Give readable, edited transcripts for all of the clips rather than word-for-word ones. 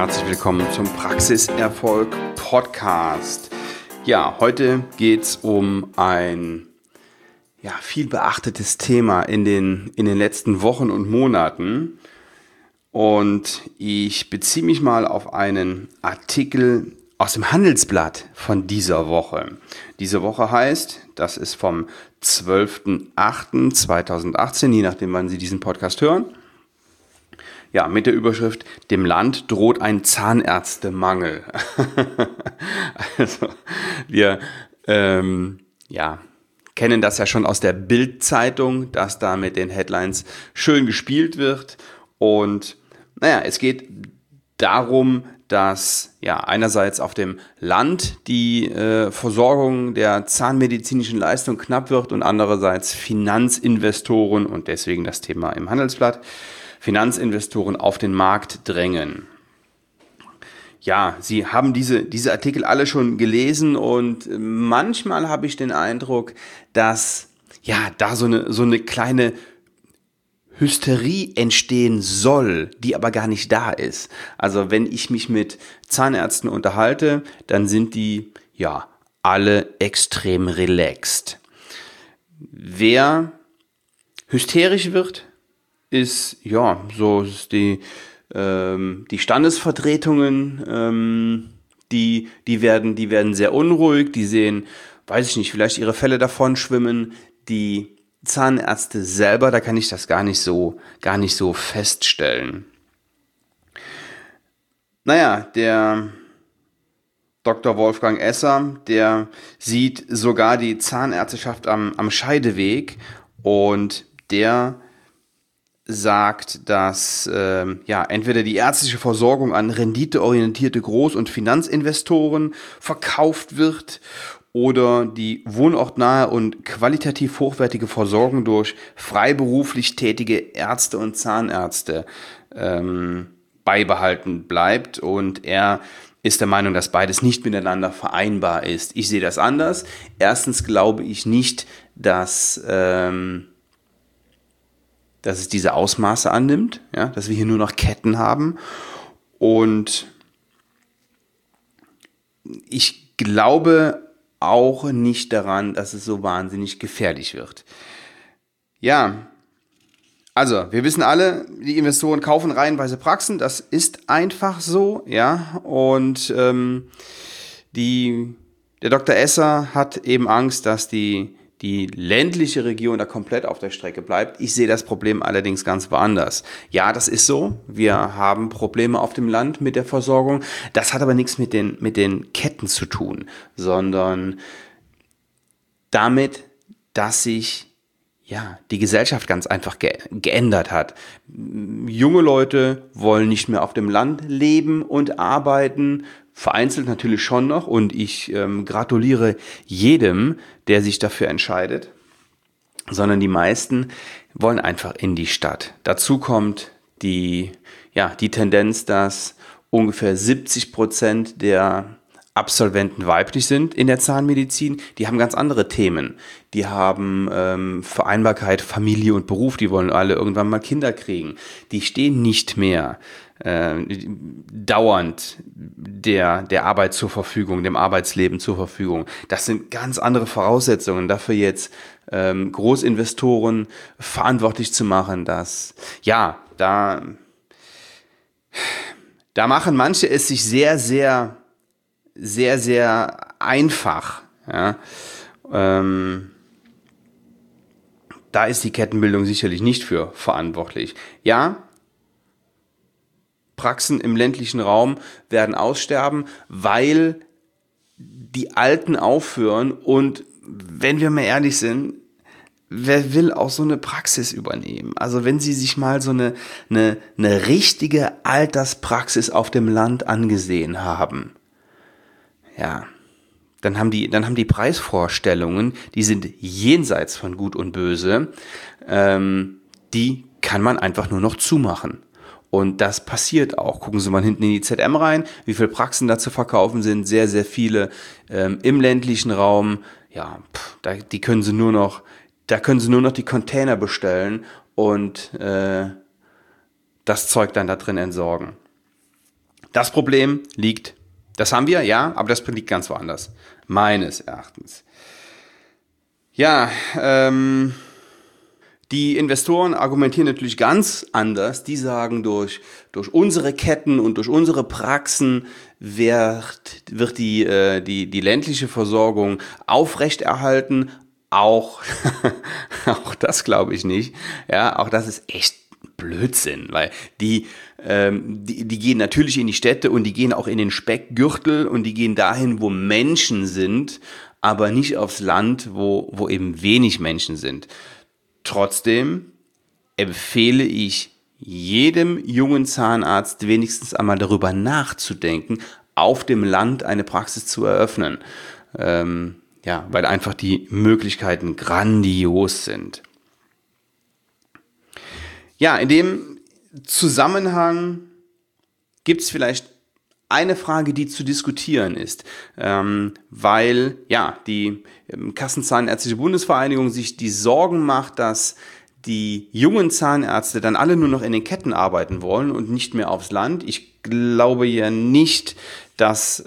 herzlich willkommen zum Praxiserfolg Podcast. Ja, heute geht es um ein viel beachtetes Thema in den letzten Wochen und Monaten. Und ich beziehe mich mal auf einen Artikel aus dem Handelsblatt von dieser Woche. Diese Woche heißt, das ist vom 12.08.2018, je nachdem, wann Sie diesen Podcast hören. Ja, mit der Überschrift, dem Land droht ein Zahnärztemangel. Also, wir kennen das ja schon aus der Bild-Zeitung, dass da mit den Headlines schön gespielt wird. Und es geht darum, dass einerseits auf dem Land die Versorgung der zahnmedizinischen Leistung knapp wird und andererseits Finanzinvestoren, und deswegen das Thema im Handelsblatt, Finanzinvestoren auf den Markt drängen. Ja, Sie haben diese Artikel alle schon gelesen und manchmal habe ich den Eindruck, dass da so eine kleine Hysterie entstehen soll, die aber gar nicht da ist. Also wenn ich mich mit Zahnärzten unterhalte, dann sind die alle extrem relaxed. Wer hysterisch wird, ist die Standesvertretungen, die werden sehr unruhig, die sehen, weiß ich nicht, vielleicht ihre Fälle davon schwimmen. Die Zahnärzte selber, da kann ich das gar nicht so feststellen. Der Dr. Wolfgang Esser, der sieht sogar die Zahnärzteschaft am Scheideweg, und der sagt, dass entweder die ärztliche Versorgung an renditeorientierte Groß- und Finanzinvestoren verkauft wird oder die wohnortnahe und qualitativ hochwertige Versorgung durch freiberuflich tätige Ärzte und Zahnärzte beibehalten bleibt. Und er ist der Meinung, dass beides nicht miteinander vereinbar ist. Ich sehe das anders. Erstens glaube ich nicht, dass es diese Ausmaße annimmt, dass wir hier nur noch Ketten haben. Und ich glaube auch nicht daran, dass es so wahnsinnig gefährlich wird. Ja, also wir wissen alle, die Investoren kaufen reihenweise Praxen, das ist einfach so, und der Dr. Esser hat eben Angst, dass die ländliche Region da komplett auf der Strecke bleibt. Ich sehe das Problem allerdings ganz woanders. Ja, das ist so. Wir haben Probleme auf dem Land mit der Versorgung. Das hat aber nichts mit den Ketten zu tun, sondern damit, dass sich die Gesellschaft ganz einfach geändert hat. Junge Leute wollen nicht mehr auf dem Land leben und arbeiten, vereinzelt natürlich schon noch, und ich gratuliere jedem, der sich dafür entscheidet, sondern die meisten wollen einfach in die Stadt. Dazu kommt die Tendenz, dass ungefähr 70% der Absolventen weiblich sind in der Zahnmedizin. Die haben ganz andere Themen. Die haben Vereinbarkeit, Familie und Beruf. Die wollen alle irgendwann mal Kinder kriegen. Die stehen nicht mehr dauernd der Arbeit zur Verfügung, dem Arbeitsleben zur Verfügung. Das sind ganz andere Voraussetzungen. Dafür jetzt Großinvestoren verantwortlich zu machen, da machen manche es sich sehr, sehr, sehr, sehr einfach. Da ist die Kettenbildung sicherlich nicht für verantwortlich. Praxen im ländlichen Raum werden aussterben, weil die Alten aufhören, und wenn wir mal ehrlich sind, wer will auch so eine Praxis übernehmen? Also wenn Sie sich mal so eine richtige Alterspraxis auf dem Land angesehen haben, dann haben die Preisvorstellungen, die sind jenseits von Gut und Böse, die kann man einfach nur noch zumachen. Und das passiert auch. Gucken Sie mal hinten in die ZM rein, wie viele Praxen da zu verkaufen sind. Sehr, sehr viele im ländlichen Raum. Da können Sie nur noch die Container bestellen und das Zeug dann da drin entsorgen. Das Problem liegt, das haben wir, ja, aber das liegt ganz woanders, meines Erachtens. Ja, die Investoren argumentieren natürlich ganz anders. Die sagen, durch unsere Ketten und durch unsere Praxen wird die ländliche Versorgung aufrechterhalten. Auch, auch das glaube ich nicht. Ja, auch das ist echt Blödsinn, weil die gehen natürlich in die Städte und die gehen auch in den Speckgürtel und die gehen dahin, wo Menschen sind, aber nicht aufs Land, wo eben wenig Menschen sind. Trotzdem empfehle ich jedem jungen Zahnarzt wenigstens einmal darüber nachzudenken, auf dem Land eine Praxis zu eröffnen. Ja, weil einfach die Möglichkeiten grandios sind. Ja, in dem Zusammenhang gibt es vielleicht eine Frage, die zu diskutieren ist, weil ja die Kassenzahnärztliche Bundesvereinigung sich die Sorgen macht, dass die jungen Zahnärzte dann alle nur noch in den Ketten arbeiten wollen und nicht mehr aufs Land. Ich glaube ja nicht, dass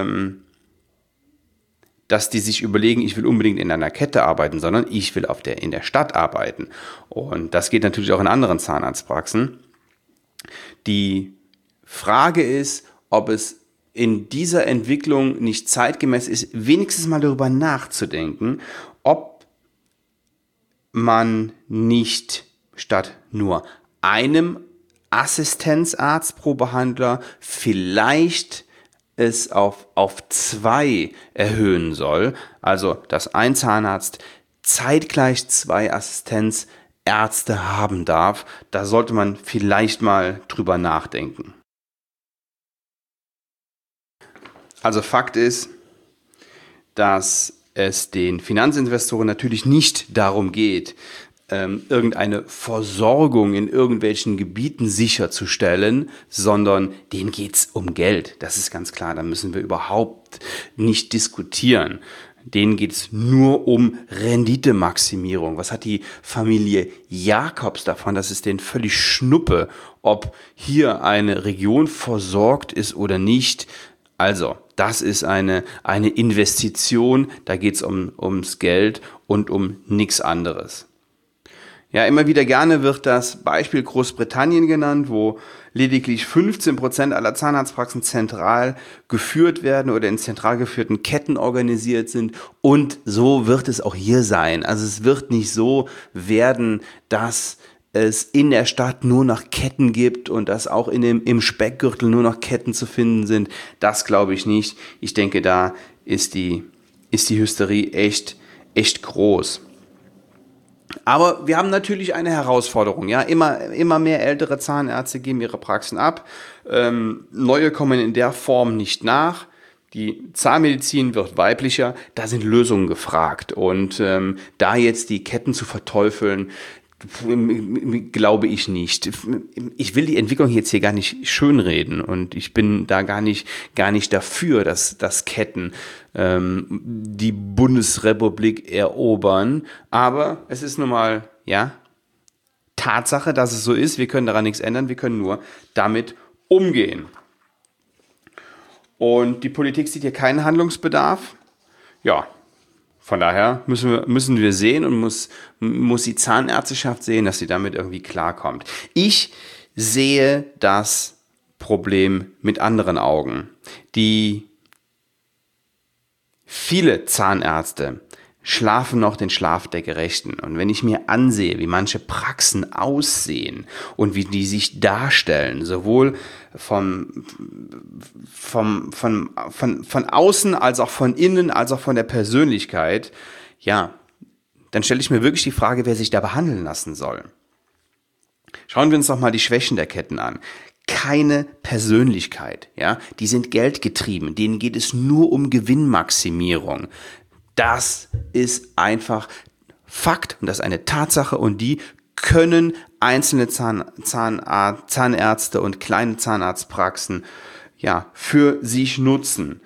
die sich überlegen, ich will unbedingt in einer Kette arbeiten, sondern ich will in der Stadt arbeiten. Und das geht natürlich auch in anderen Zahnarztpraxen. Die Frage ist, ob es in dieser Entwicklung nicht zeitgemäß ist, wenigstens mal darüber nachzudenken, ob man nicht statt nur einem Assistenzarzt pro Behandler vielleicht es auf 2 erhöhen soll. Also, dass ein Zahnarzt zeitgleich 2 Assistenzärzte haben darf. Da sollte man vielleicht mal drüber nachdenken. Also Fakt ist, dass es den Finanzinvestoren natürlich nicht darum geht, irgendeine Versorgung in irgendwelchen Gebieten sicherzustellen, sondern denen geht's um Geld. Das ist ganz klar, da müssen wir überhaupt nicht diskutieren. Denen geht's nur um Renditemaximierung. Was hat die Familie Jakobs davon? Das ist denen völlig Schnuppe, ob hier eine Region versorgt ist oder nicht. Also, das ist eine Investition, da geht's ums Geld und um nichts anderes. Ja, immer wieder gerne wird das Beispiel Großbritannien genannt, wo lediglich 15% aller Zahnarztpraxen zentral geführt werden oder in zentral geführten Ketten organisiert sind. Und so wird es auch hier sein. Also es wird nicht so werden, dass es in der Stadt nur noch Ketten gibt und dass auch im Speckgürtel nur noch Ketten zu finden sind. Das glaube ich nicht. Ich denke, da ist die Hysterie echt groß. Aber wir haben natürlich eine Herausforderung. Ja, immer mehr ältere Zahnärzte geben ihre Praxen ab. Neue kommen in der Form nicht nach. Die Zahnmedizin wird weiblicher. Da sind Lösungen gefragt. Und da jetzt die Ketten zu verteufeln, glaube ich nicht. Ich will die Entwicklung jetzt hier gar nicht schönreden und ich bin da gar nicht dafür, dass Ketten die Bundesrepublik erobern. Aber es ist nun mal, ja, Tatsache, dass es so ist. Wir können daran nichts ändern. Wir können nur damit umgehen. Und die Politik sieht hier keinen Handlungsbedarf. Ja, von daher müssen wir sehen und muss die Zahnärzteschaft sehen, dass sie damit irgendwie klarkommt. Ich sehe das Problem mit anderen Augen. Viele Zahnärzte schlafen noch den Schlaf der Gerechten. Und wenn ich mir ansehe, wie manche Praxen aussehen und wie die sich darstellen, sowohl von außen als auch von innen, als auch von der Persönlichkeit, ja, dann stelle ich mir wirklich die Frage, wer sich da behandeln lassen soll. Schauen wir uns doch mal die Schwächen der Ketten an. Keine Persönlichkeit, ja, die sind geldgetrieben, denen geht es nur um Gewinnmaximierung. Das ist einfach Fakt und das ist eine Tatsache und die können einzelne Zahnärzte und kleine Zahnarztpraxen ja für sich nutzen,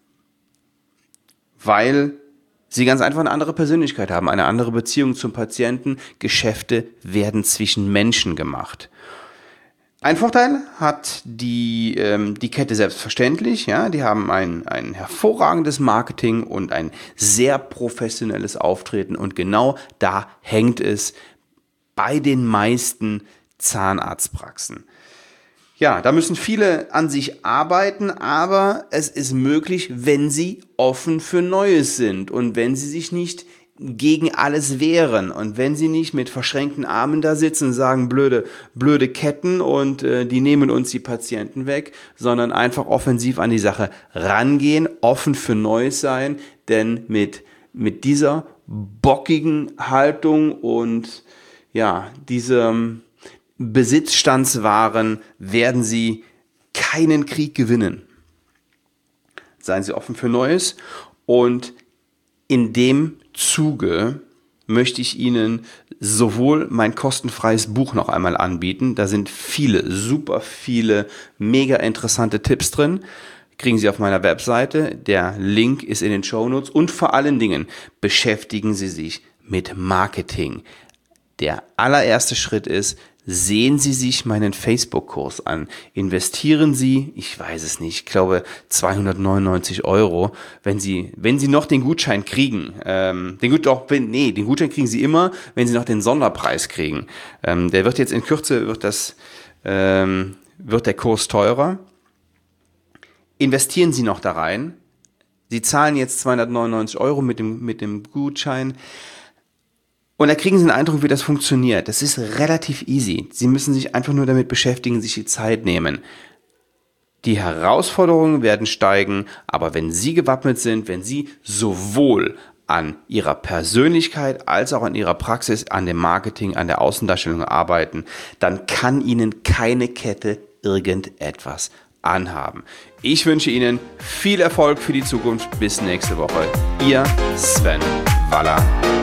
weil sie ganz einfach eine andere Persönlichkeit haben, eine andere Beziehung zum Patienten. Geschäfte werden zwischen Menschen gemacht. Ein Vorteil hat die Kette selbstverständlich. Ja, die haben ein hervorragendes Marketing und ein sehr professionelles Auftreten. Und genau da hängt es bei den meisten Zahnarztpraxen. Ja, da müssen viele an sich arbeiten, aber es ist möglich, wenn sie offen für Neues sind und wenn sie sich nicht gegen alles wehren und wenn sie nicht mit verschränkten Armen da sitzen und sagen, blöde Ketten und die nehmen uns die Patienten weg, sondern einfach offensiv an die Sache rangehen, offen für Neues sein, denn mit dieser bockigen Haltung und ja, diesem Besitzstandswaren werden sie keinen Krieg gewinnen. Seien Sie offen für Neues und in dem Zuge möchte ich Ihnen sowohl mein kostenfreies Buch noch einmal anbieten, da sind super viele mega interessante Tipps drin, kriegen Sie auf meiner Webseite, der Link ist in den Shownotes und vor allen Dingen beschäftigen Sie sich mit Marketing. Der allererste Schritt ist, sehen Sie sich meinen Facebook-Kurs an. Investieren Sie, ich weiß es nicht, ich glaube 299 €, wenn Sie noch den Gutschein kriegen. Den Gutschein kriegen Sie immer, wenn Sie noch den Sonderpreis kriegen. Der wird jetzt in Kürze, wird der Kurs teurer. Investieren Sie noch da rein. Sie zahlen jetzt 299 € mit dem Gutschein. Und da kriegen Sie einen Eindruck, wie das funktioniert. Das ist relativ easy. Sie müssen sich einfach nur damit beschäftigen, sich die Zeit nehmen. Die Herausforderungen werden steigen, aber wenn Sie gewappnet sind, wenn Sie sowohl an Ihrer Persönlichkeit als auch an Ihrer Praxis, an dem Marketing, an der Außendarstellung arbeiten, dann kann Ihnen keine Kette irgendetwas anhaben. Ich wünsche Ihnen viel Erfolg für die Zukunft. Bis nächste Woche. Ihr Sven Waller.